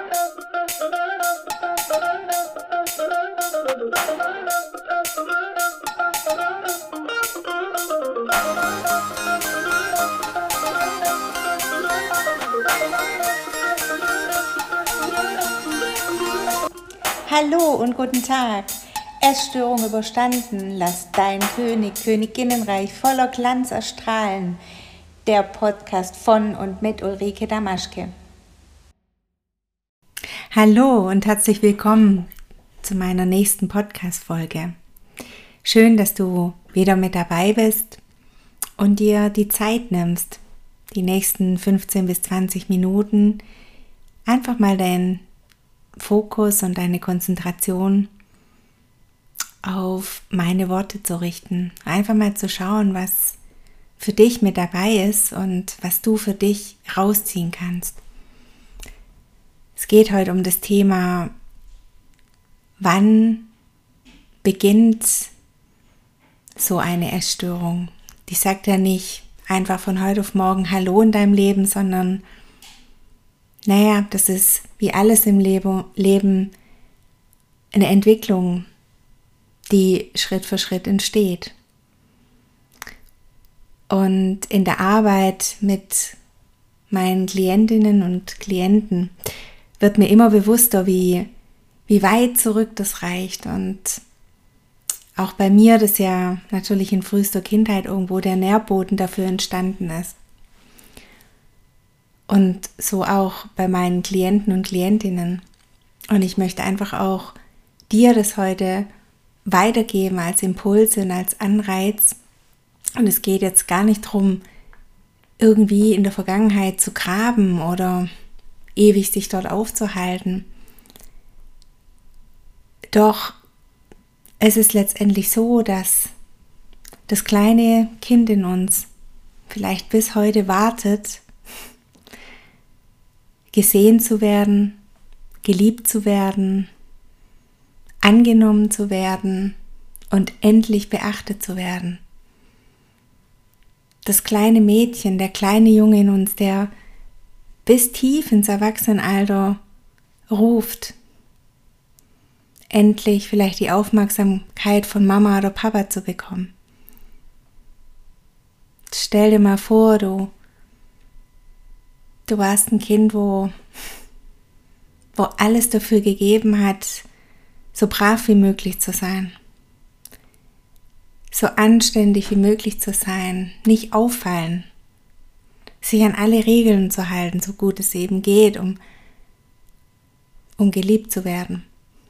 Hallo und guten Tag. Essstörung überstanden. Lass dein Königinnenreich voller Glanz erstrahlen. Der Podcast von und mit Ulrike Damaschke. Hallo und herzlich willkommen zu meiner nächsten Podcast-Folge. Schön, dass du wieder mit dabei bist und dir die Zeit nimmst, die nächsten 15 bis 20 Minuten einfach mal deinen Fokus und deine Konzentration auf meine Worte zu richten. Einfach mal zu schauen, was für dich mit dabei ist und was du für dich rausziehen kannst. Es geht heute um das Thema, wann beginnt so eine Essstörung? Die sagt ja nicht einfach von heute auf morgen Hallo in deinem Leben, sondern das ist wie alles im Leben eine Entwicklung, die Schritt für Schritt entsteht. Und in der Arbeit mit meinen Klientinnen und Klienten wird mir immer bewusster, wie weit zurück das reicht. Und auch bei mir, das ja natürlich in frühester Kindheit irgendwo der Nährboden dafür entstanden ist. Und so auch bei meinen Klienten und Klientinnen. Und ich möchte einfach auch dir das heute weitergeben als Impulse und als Anreiz. Und es geht jetzt gar nicht darum, irgendwie in der Vergangenheit zu graben oder ewig sich dort aufzuhalten. Doch es ist letztendlich so, dass das kleine Kind in uns vielleicht bis heute wartet, gesehen zu werden, geliebt zu werden, angenommen zu werden und endlich beachtet zu werden. Das kleine Mädchen, der kleine Junge in uns, der bis tief ins Erwachsenenalter ruft, endlich vielleicht die Aufmerksamkeit von Mama oder Papa zu bekommen. Stell dir mal vor, du warst ein Kind, wo alles dafür gegeben hat, so brav wie möglich zu sein, so anständig wie möglich zu sein, nicht auffallen, sich an alle Regeln zu halten, so gut es eben geht, um geliebt zu werden.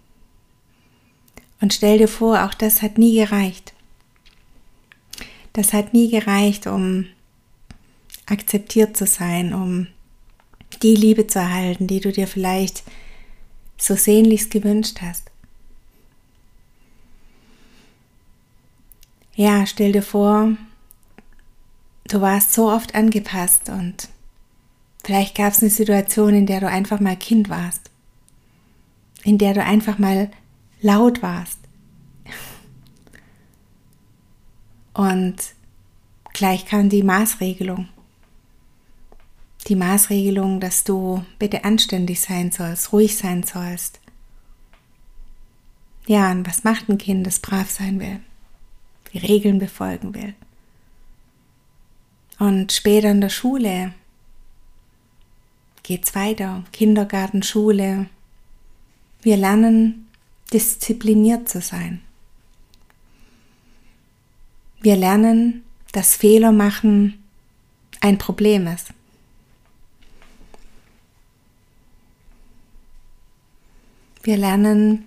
Und stell dir vor, auch das hat nie gereicht. Das hat nie gereicht, um akzeptiert zu sein, um die Liebe zu erhalten, die du dir vielleicht so sehnlichst gewünscht hast. Ja, stell dir vor, du warst so oft angepasst und vielleicht gab es eine Situation, in der du einfach mal Kind warst, in der du einfach mal laut warst. Und gleich kam die Maßregelung. Die Maßregelung, dass du bitte anständig sein sollst, ruhig sein sollst. Ja, und was macht ein Kind, das brav sein will, die Regeln befolgen will? Und später in der Schule geht's weiter, Kindergarten, Schule. Wir lernen, diszipliniert zu sein. Wir lernen, dass Fehler machen ein Problem ist. Wir lernen,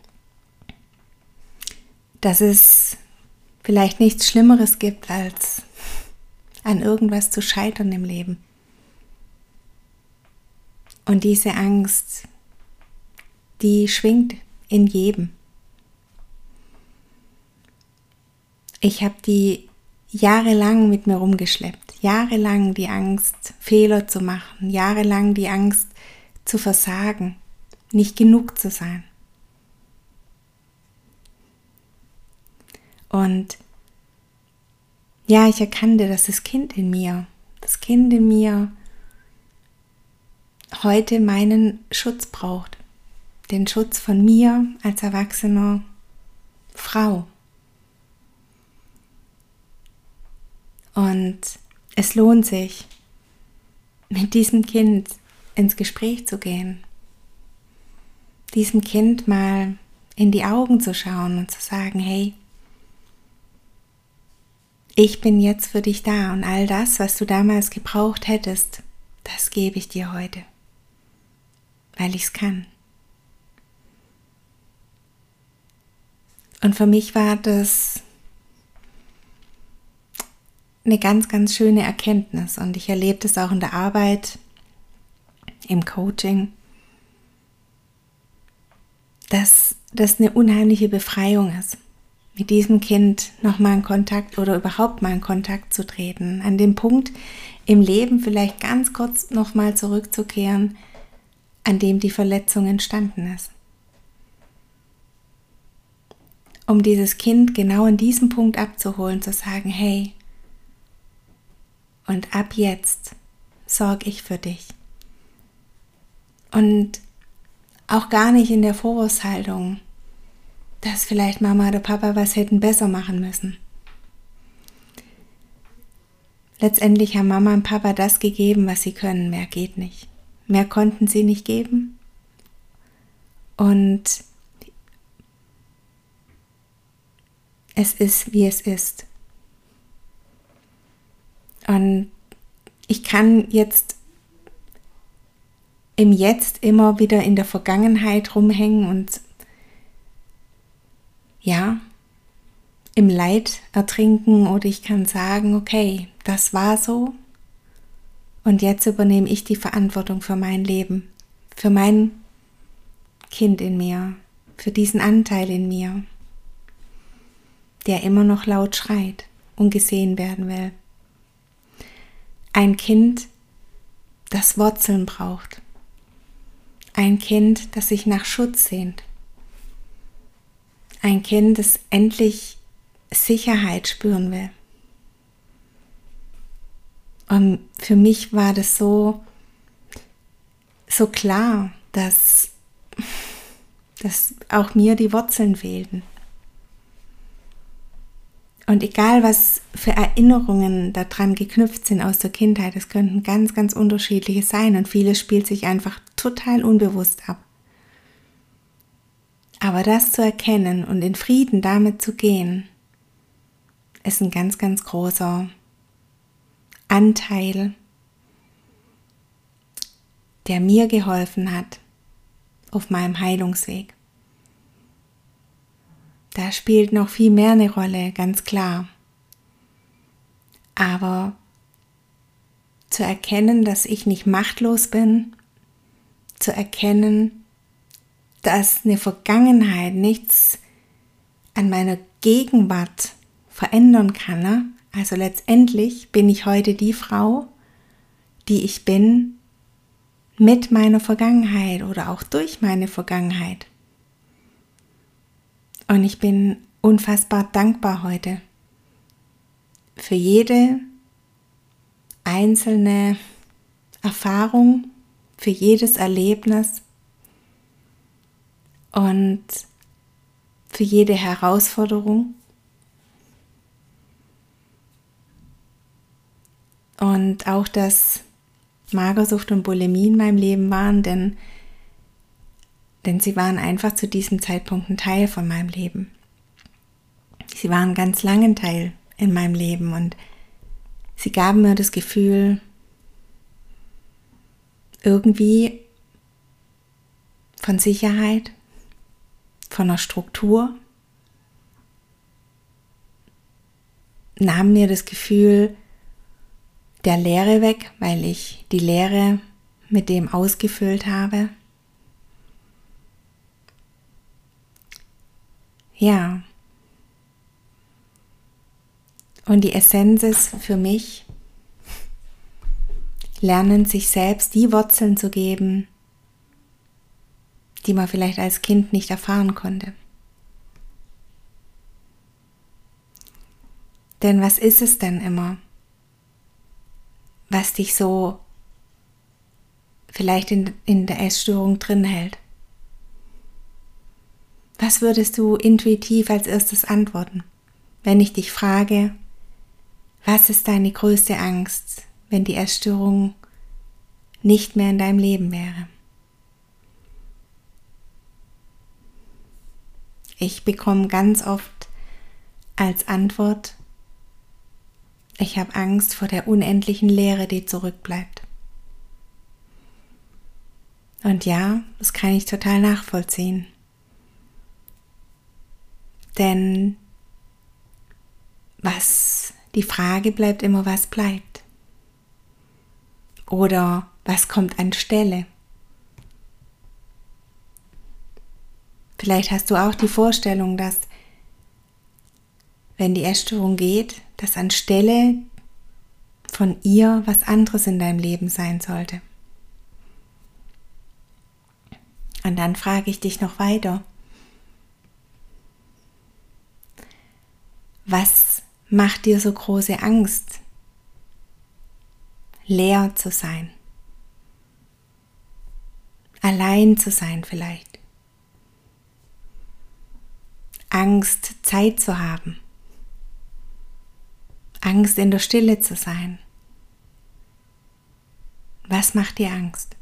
dass es vielleicht nichts Schlimmeres gibt, als an irgendwas zu scheitern im Leben. Und diese Angst, die schwingt in jedem. Ich habe die jahrelang mit mir rumgeschleppt, jahrelang die Angst, Fehler zu machen, jahrelang die Angst zu versagen, nicht genug zu sein. Und ja, ich erkannte, dass das Kind in mir heute meinen Schutz braucht. Den Schutz von mir als erwachsene Frau. Und es lohnt sich, mit diesem Kind ins Gespräch zu gehen. Diesem Kind mal in die Augen zu schauen und zu sagen, hey, ich bin jetzt für dich da und all das, was du damals gebraucht hättest, das gebe ich dir heute, weil ich es kann. Und für mich war das eine ganz, ganz schöne Erkenntnis und ich erlebe das auch in der Arbeit, im Coaching, dass das eine unheimliche Befreiung ist, mit diesem Kind nochmal in Kontakt oder überhaupt mal in Kontakt zu treten, an dem Punkt im Leben vielleicht ganz kurz nochmal zurückzukehren, an dem die Verletzung entstanden ist. Um dieses Kind genau in diesem Punkt abzuholen, zu sagen, hey, und ab jetzt sorge ich für dich. Und auch gar nicht in der Vorwurfshaltung, dass vielleicht Mama oder Papa was hätten besser machen müssen. Letztendlich haben Mama und Papa das gegeben, was sie können, mehr geht nicht. Mehr konnten sie nicht geben. Und es ist, wie es ist. Und ich kann jetzt im Jetzt immer wieder in der Vergangenheit rumhängen und ja, im Leid ertrinken, oder ich kann sagen, okay, das war so und jetzt übernehme ich die Verantwortung für mein Leben, für mein Kind in mir, für diesen Anteil in mir, der immer noch laut schreit und gesehen werden will. Ein Kind, das Wurzeln braucht. Ein Kind, das sich nach Schutz sehnt. Ein Kind, das endlich Sicherheit spüren will. Und für mich war das so klar, dass auch mir die Wurzeln fehlten. Und egal, was für Erinnerungen daran geknüpft sind aus der Kindheit, es könnten ganz, ganz unterschiedliche sein und vieles spielt sich einfach total unbewusst ab. Aber das zu erkennen und in Frieden damit zu gehen, ist ein ganz, ganz großer Anteil, der mir geholfen hat auf meinem Heilungsweg. Da spielt noch viel mehr eine Rolle, ganz klar. Aber zu erkennen, dass ich nicht machtlos bin, zu erkennen, dass eine Vergangenheit nichts an meiner Gegenwart verändern kann. Ne? Also letztendlich bin ich heute die Frau, die ich bin, mit meiner Vergangenheit oder auch durch meine Vergangenheit. Und ich bin unfassbar dankbar heute für jede einzelne Erfahrung, für jedes Erlebnis und für jede Herausforderung. Und auch, dass Magersucht und Bulimie in meinem Leben waren, denn sie waren einfach zu diesem Zeitpunkt ein Teil von meinem Leben. Sie waren ganz lange ein Teil in meinem Leben und sie gaben mir das Gefühl, irgendwie von Sicherheit, von einer Struktur, nahmen mir das Gefühl der Leere weg, weil ich die Leere mit dem ausgefüllt habe. Ja. Und die Essenz ist für mich, lernen, sich selbst die Wurzeln zu geben, die man vielleicht als Kind nicht erfahren konnte. Denn was ist es denn immer, was dich so vielleicht in der Essstörung drin hält. Was würdest du intuitiv als erstes antworten, wenn ich dich frage, was ist deine größte Angst, wenn die Essstörung nicht mehr in deinem Leben wäre? Ich bekomme ganz oft als Antwort, ich habe Angst vor der unendlichen Leere, die zurückbleibt. Und ja, das kann ich total nachvollziehen. Denn die Frage bleibt immer, was bleibt? Oder was kommt anstelle? Vielleicht hast du auch die Vorstellung, dass wenn die Essstörung geht, dass anstelle von ihr was anderes in deinem Leben sein sollte. Und dann frage ich dich noch weiter. Was macht dir so große Angst, leer zu sein? Allein zu sein vielleicht. Angst, Zeit zu haben. Angst, in der Stille zu sein. Was macht dir Angst?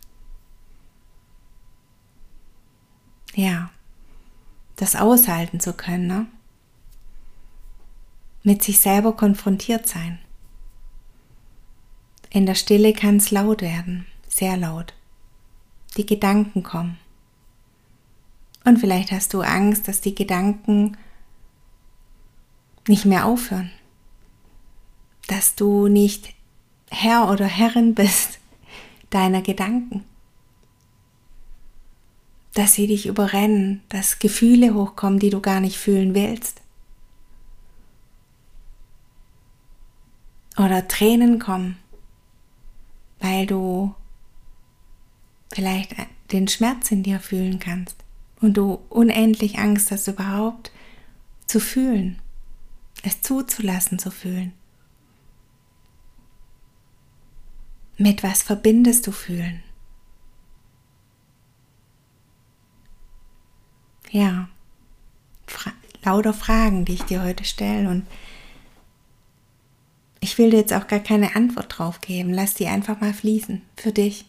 Ja, das aushalten zu können, ne? Mit sich selber konfrontiert sein. In der Stille kann es laut werden, sehr laut. Die Gedanken kommen. Und vielleicht hast du Angst, dass die Gedanken nicht mehr aufhören. Dass du nicht Herr oder Herrin bist deiner Gedanken. Dass sie dich überrennen, dass Gefühle hochkommen, die du gar nicht fühlen willst. Oder Tränen kommen, weil du vielleicht den Schmerz in dir fühlen kannst und du unendlich Angst hast, überhaupt zu fühlen, es zuzulassen zu fühlen. Mit was verbindest du fühlen? Ja, lauter Fragen, die ich dir heute stelle, und ich will dir jetzt auch gar keine Antwort drauf geben. Lass die einfach mal fließen für dich.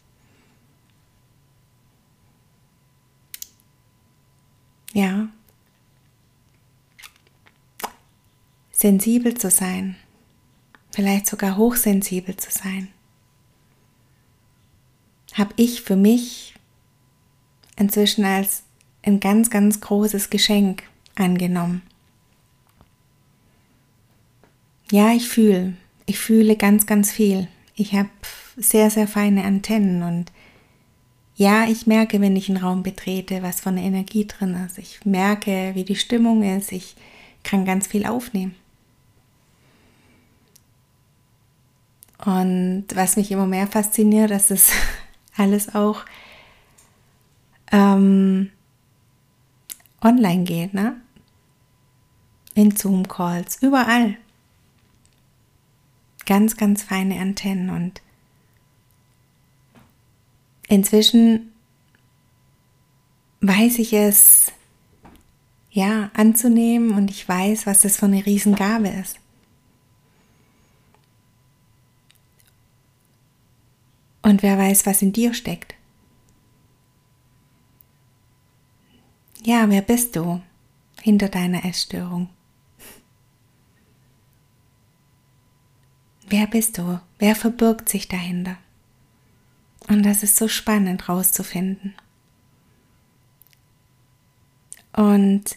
Ja. Sensibel zu sein. Vielleicht sogar hochsensibel zu sein. Habe ich für mich inzwischen als ein ganz, ganz großes Geschenk angenommen. Ja, ich fühle ganz, ganz viel. Ich habe sehr, sehr feine Antennen und ja, ich merke, wenn ich einen Raum betrete, was für eine Energie drin ist. Ich merke, wie die Stimmung ist. Ich kann ganz viel aufnehmen. Und was mich immer mehr fasziniert, dass es alles auch online geht, ne? In Zoom-Calls, überall. Ganz, ganz feine Antennen, und inzwischen weiß ich es ja anzunehmen, und ich weiß, was das für eine Riesengabe ist. Und wer weiß, was in dir steckt. Ja, wer bist du hinter deiner Essstörung? Wer bist du? Wer verbirgt sich dahinter? Und das ist so spannend rauszufinden. Und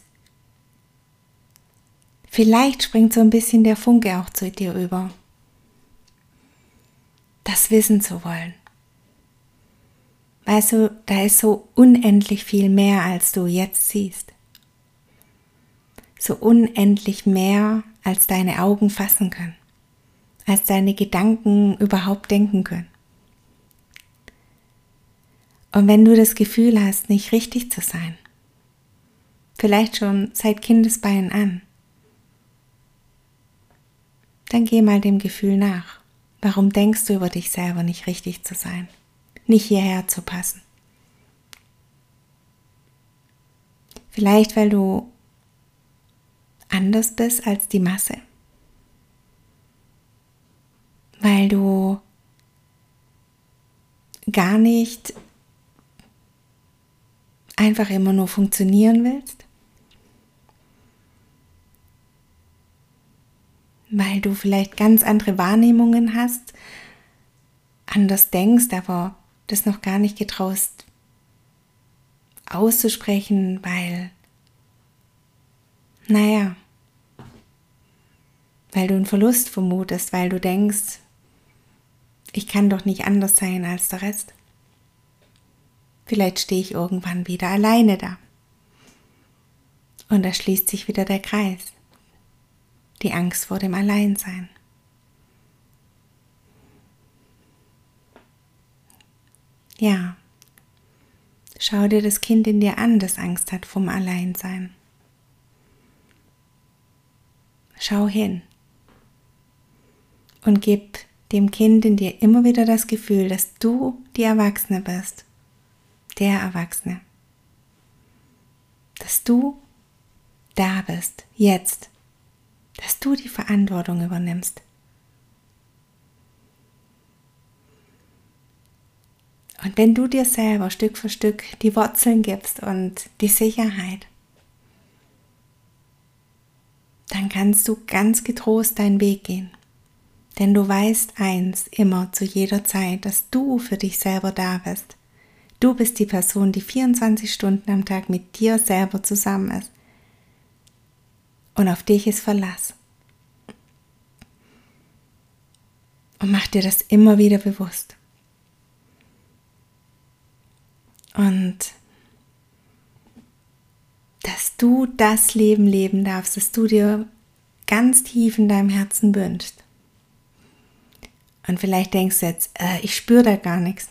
vielleicht springt so ein bisschen der Funke auch zu dir über, das wissen zu wollen. Weißt du, da ist so unendlich viel mehr, als du jetzt siehst. So unendlich mehr, als deine Augen fassen können. Als deine Gedanken überhaupt denken können. Und wenn du das Gefühl hast, nicht richtig zu sein, vielleicht schon seit Kindesbeinen an, dann geh mal dem Gefühl nach. Warum denkst du über dich selber nicht richtig zu sein? nicht hierher zu passen. Vielleicht, weil du anders bist als die Masse. Weil du gar nicht einfach immer nur funktionieren willst. Weil du vielleicht ganz andere Wahrnehmungen hast, anders denkst, aber das noch gar nicht getraust auszusprechen, weil du einen Verlust vermutest, weil du denkst, ich kann doch nicht anders sein als der Rest. Vielleicht stehe ich irgendwann wieder alleine da. Und da schließt sich wieder der Kreis. Die Angst vor dem Alleinsein. Ja, schau dir das Kind in dir an, das Angst hat vom Alleinsein. Schau hin und gib dem Kind in dir immer wieder das Gefühl, dass du die Erwachsene bist, der Erwachsene. Dass du da bist, jetzt, dass du die Verantwortung übernimmst. Und wenn du dir selber Stück für Stück die Wurzeln gibst und die Sicherheit, dann kannst du ganz getrost deinen Weg gehen. Denn du weißt eins immer zu jeder Zeit, dass du für dich selber da bist. Du bist die Person, die 24 Stunden am Tag mit dir selber zusammen ist. Und auf dich ist Verlass. Und mach dir das immer wieder bewusst. Und dass du das Leben leben darfst, das du dir ganz tief in deinem Herzen wünschst. Und vielleicht denkst du jetzt, ich spüre da gar nichts.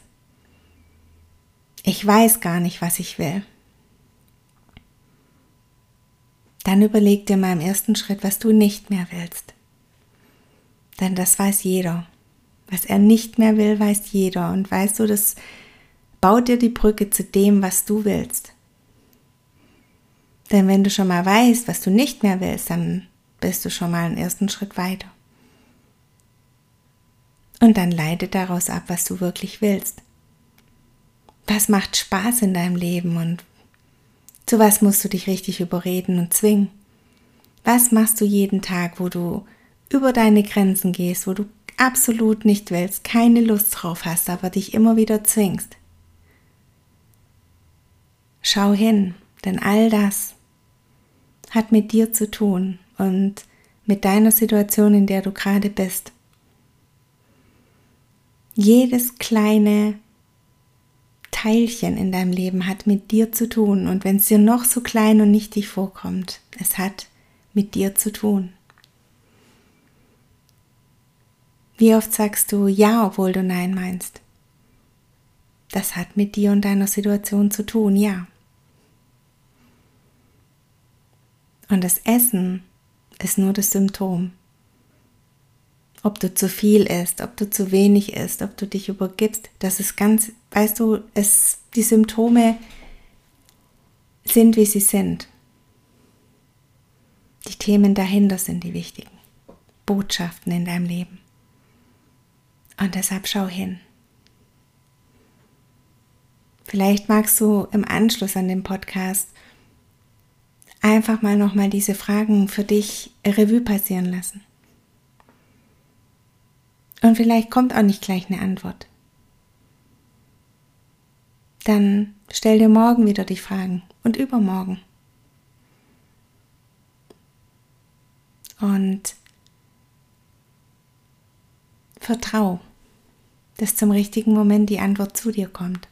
Ich weiß gar nicht, was ich will. Dann überleg dir mal im ersten Schritt, was du nicht mehr willst. Denn das weiß jeder. Was er nicht mehr will, weiß jeder. Und weißt du, das baut dir die Brücke zu dem, was du willst. Denn wenn du schon mal weißt, was du nicht mehr willst, dann bist du schon mal einen ersten Schritt weiter. Und dann leite daraus ab, was du wirklich willst. Was macht Spaß in deinem Leben und zu was musst du dich richtig überreden und zwingen? Was machst du jeden Tag, wo du über deine Grenzen gehst, wo du absolut nicht willst, keine Lust drauf hast, aber dich immer wieder zwingst? Schau hin, denn all das hat mit dir zu tun und mit deiner Situation, in der du gerade bist. Jedes kleine Teilchen in deinem Leben hat mit dir zu tun und wenn es dir noch so klein und nichtig vorkommt, es hat mit dir zu tun. Wie oft sagst du ja, obwohl du nein meinst? Das hat mit dir und deiner Situation zu tun, ja. Und das Essen ist nur das Symptom. Ob du zu viel isst, ob du zu wenig isst, ob du dich übergibst, das ist ganz, weißt du, die Symptome sind, wie sie sind. Die Themen dahinter sind die wichtigen Botschaften in deinem Leben. Und deshalb schau hin. Vielleicht magst du im Anschluss an den Podcast einfach mal nochmal diese Fragen für dich Revue passieren lassen. Und vielleicht kommt auch nicht gleich eine Antwort. Dann stell dir morgen wieder die Fragen und übermorgen. Und vertrau, dass zum richtigen Moment die Antwort zu dir kommt.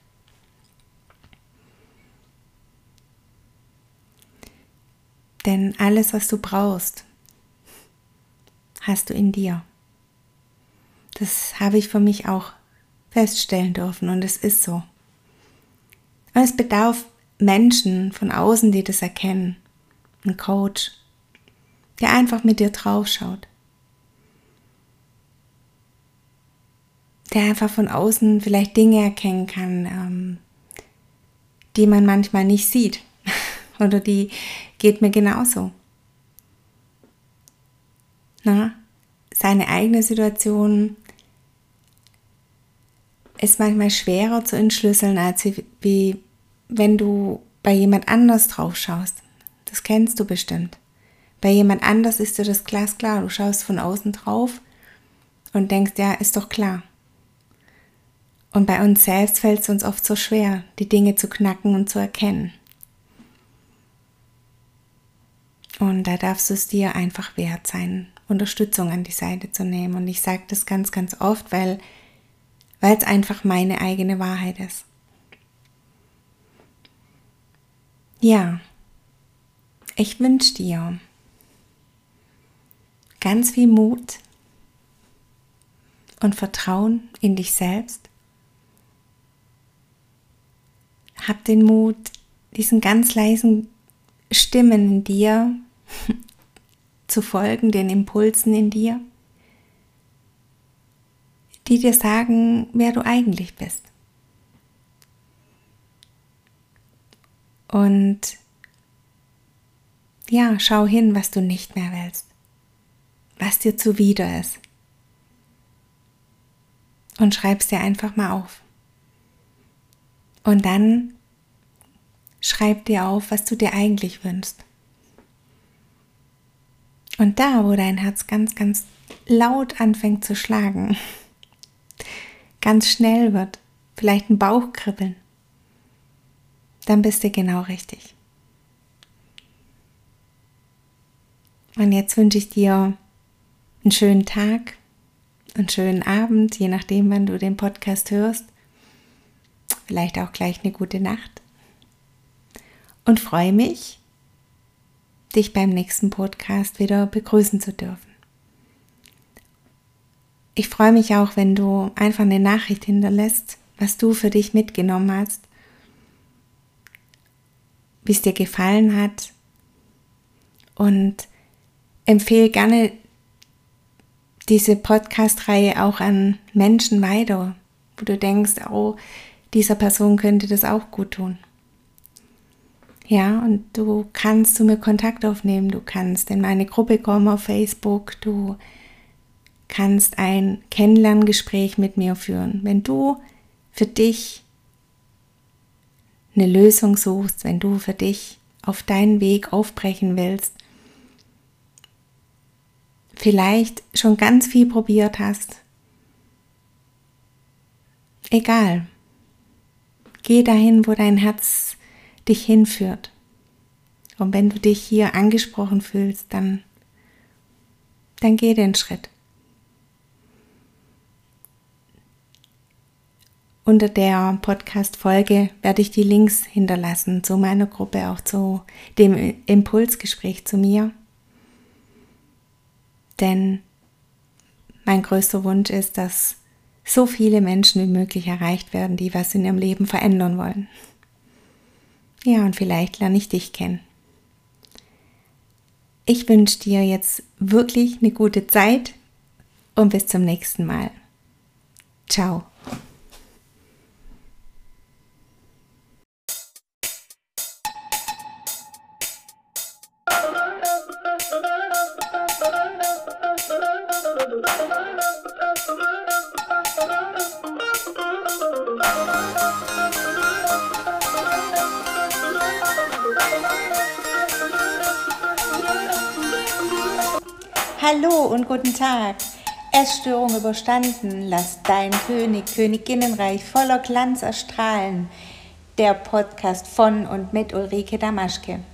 Denn alles, was du brauchst, hast du in dir. Das habe ich für mich auch feststellen dürfen und es ist so. Und es bedarf Menschen von außen, die das erkennen. Ein Coach, der einfach mit dir drauf schaut. der einfach von außen vielleicht Dinge erkennen kann, die man manchmal nicht sieht. Oder die geht mir genauso. Seine eigene Situation ist manchmal schwerer zu entschlüsseln, als wie wenn du bei jemand anders drauf schaust. Das kennst du bestimmt. Bei jemand anders ist dir das glasklar. Du schaust von außen drauf und denkst, ja, ist doch klar. Und bei uns selbst fällt es uns oft so schwer, die Dinge zu knacken und zu erkennen. Und da darfst du es dir einfach wert sein, Unterstützung an die Seite zu nehmen. Und ich sage das ganz, ganz oft, weil es einfach meine eigene Wahrheit ist. Ja, ich wünsche dir ganz viel Mut und Vertrauen in dich selbst. Hab den Mut, diesen ganz leisen Stimmen in dir zu folgen, den Impulsen in dir, die dir sagen, wer du eigentlich bist. Und ja, schau hin, was du nicht mehr willst, was dir zuwider ist. Und schreib es dir einfach mal auf. Und dann schreib dir auf, was du dir eigentlich wünschst. Und da, wo dein Herz ganz, ganz laut anfängt zu schlagen, ganz schnell wird, vielleicht ein Bauchkribbeln, dann bist du genau richtig. Und jetzt wünsche ich dir einen schönen Tag, einen schönen Abend, je nachdem, wann du den Podcast hörst. Vielleicht auch gleich eine gute Nacht. Und freue mich, dich beim nächsten Podcast wieder begrüßen zu dürfen. Ich freue mich auch, wenn du einfach eine Nachricht hinterlässt, was du für dich mitgenommen hast, wie es dir gefallen hat, und empfehle gerne diese Podcast-Reihe auch an Menschen weiter, wo du denkst, oh, dieser Person könnte das auch gut tun. Ja, und du kannst zu mir Kontakt aufnehmen, du kannst in meine Gruppe kommen auf Facebook, du kannst ein Kennenlerngespräch mit mir führen. Wenn du für dich eine Lösung suchst, wenn du für dich auf deinen Weg aufbrechen willst, vielleicht schon ganz viel probiert hast, egal, geh dahin, wo dein Herz dich hinführt. Und wenn du dich hier angesprochen fühlst, dann geh den Schritt. Unter der Podcast-Folge werde ich die Links hinterlassen zu meiner Gruppe, auch zu dem Impulsgespräch zu mir. Denn mein größter Wunsch ist, dass so viele Menschen wie möglich erreicht werden, die was in ihrem Leben verändern wollen. Ja, und vielleicht lerne ich dich kennen. Ich wünsche dir jetzt wirklich eine gute Zeit und bis zum nächsten Mal. Ciao. Hallo und guten Tag. Essstörung überstanden. Lass dein Königinnenreich voller Glanz erstrahlen. Der Podcast von und mit Ulrike Damaschke.